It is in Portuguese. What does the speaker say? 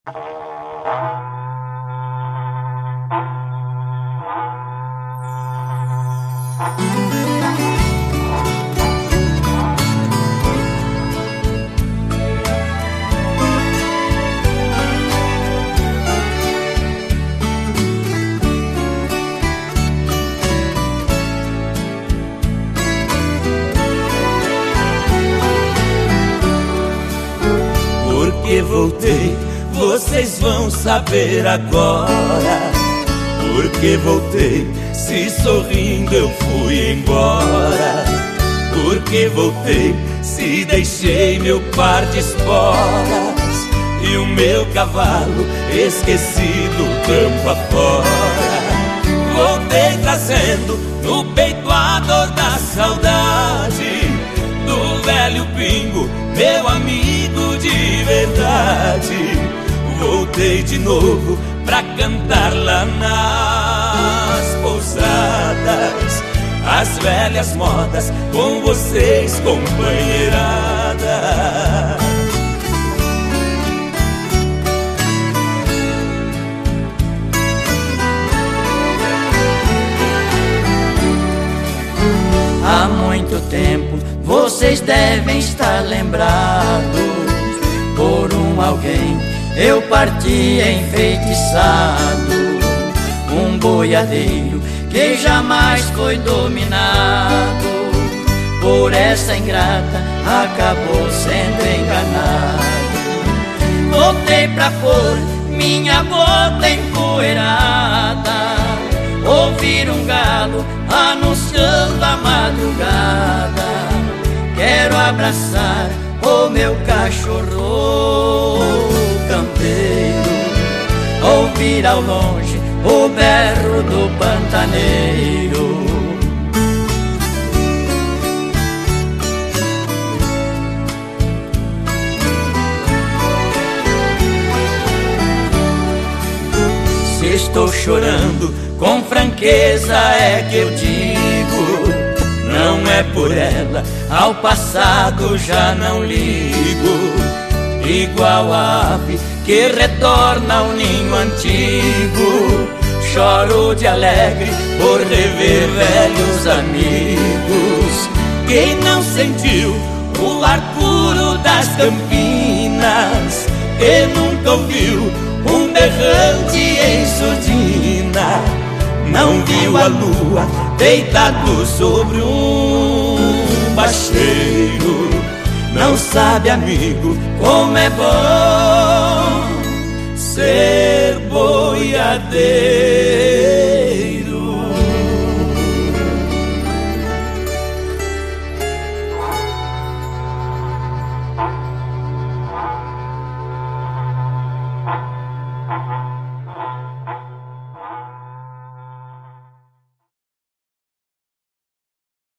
Porque voltei, vocês vão saber agora. Porque voltei, se sorrindo eu fui embora. Porque voltei, se deixei meu par de esporas e o meu cavalo esquecido campo afora. Voltei trazendo no peito a dor da saudade do velho pingo, meu amigo de verdade. Voltei de novo pra cantar lá nas pousadas as velhas modas com vocês, companheirada. Há muito tempo vocês devem estar lembrados. Por um alguém eu parti enfeitiçado, um boiadeiro que jamais foi dominado. Por essa ingrata acabou sendo enganado. Voltei pra pôr minha bota empoeirada, ouvir um galo anunciando a madrugada. Quero abraçar o meu cachorro campeiro, ouvir ao longe o berro do pantaneiro. Se estou chorando, com franqueza é que eu digo, não é por ela, ao passado já não ligo. Igual a ave que retorna ao ninho antigo, choro de alegre por rever velhos amigos. Quem não sentiu o ar puro das campinas, que nunca ouviu um berrante em surdina, não viu a lua deitado sobre um bacheiro, não sabe, amigo, como é bom ser boiadeiro.